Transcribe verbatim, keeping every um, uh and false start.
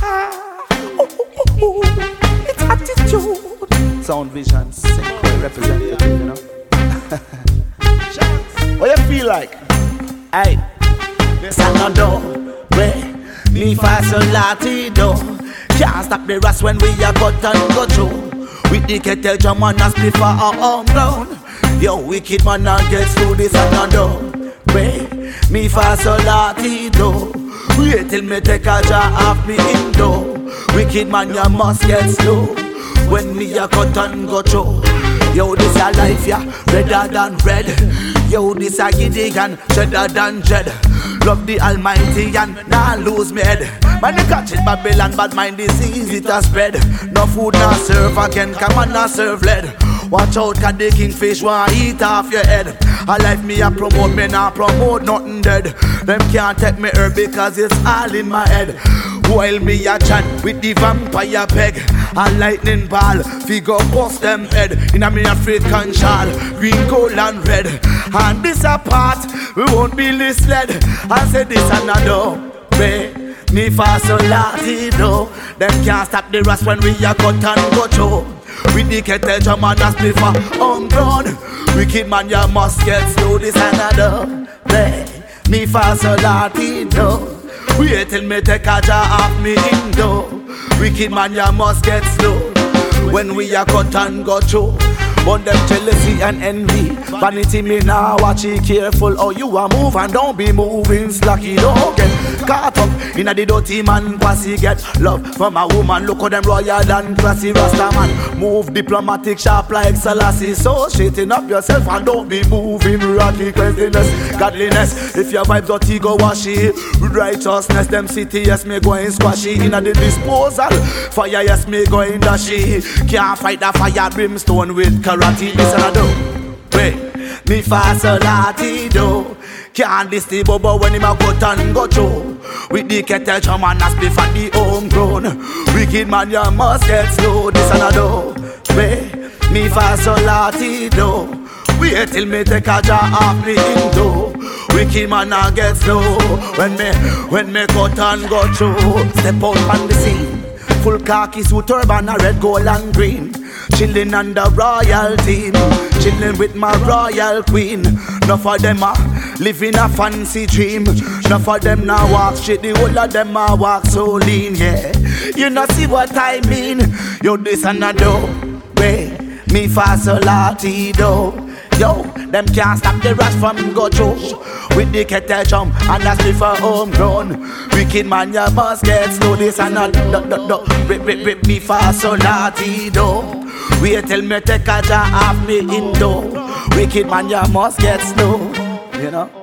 Ooh, ooh, ooh. It's attitude. Sound Vision, Sinclair representative, you know. What you feel like? Hey, this another way. Me fast so latido. Can't stop the rust when we a cut and go through. With the kettle drum and a split for our home ground. Yo, wicked man and gets through this another way. Me fast so latido. Wait till me take a jar off me window. Wicked man, you must get slow when me a cut and go through. Yo, this a life, yeah, redder than red. Yo, this a Gideon, cheddar than dread. Love the Almighty and nah lose me head. Man, they catch it Babylon, bad mind disease it a spread. No food, nah serve again, come on, nah serve lead. Watch out, cause the kingfish want eat off your head. I like me, I promote me, nah promote nothing dead. Them can't take me herb because it's all in my head. While me a chat with the vampire peg, a lightning ball, figure bust them head. In a me African shawl, green, gold and red. And this apart, we won't be misled. I say this another way. Me fast so latido. Them can't stop the rust when we a cut and go through. With the kettle drum and a split for homegrown. Wicked man, you must get slow. This another way. Me fast so latido. Wait till me take a jar off me window. Wicked man, you must get slow when we a cut and go through. But them jealousy and envy, vanity me now watch it careful. How you a move and don't be moving slacky. Don't get caught up in a the dirty man pussy. Get love from a woman, look how them royal and classy Rasta man. Move diplomatic sharp like Selassie. So straighten up yourself and don't be moving rocky. Cleanliness, godliness, if your vibes dirty go wash it. Righteousness, them city yes me going squashy. In a the disposal, fire yes me going dashy. Can't fight the fire brimstone with karate. This and I do. Wait, me fast so latido. Can't this the bubble when him a cut and go through. With the kettle drum and a split for the homegrown. Wicked man, you must get slow. This and I do. Wait, me fast so latido. Wait till me take a jar off me window. Wicked man, I get slow when me when me cut and go through. Step out on the scene. Full khaki suit, turban, a red, gold and green. Chillin' on the royal team, chillin' with my royal queen. Enough of them a living a fancy dream. Enough of them now walk straight, the whole of them a walk so lean, yeah. You know see what I mean? Yo, this another way. Me fast so latido. Yo, them can't stop the rush from go through. With the kettle drum and that's before homegrown. Wicked man, you must get slow. This and not do, do, do. Rip, rip, rip me fast so latido. Wait till me take a jar off me window. Wicked man, you must get slow. You know.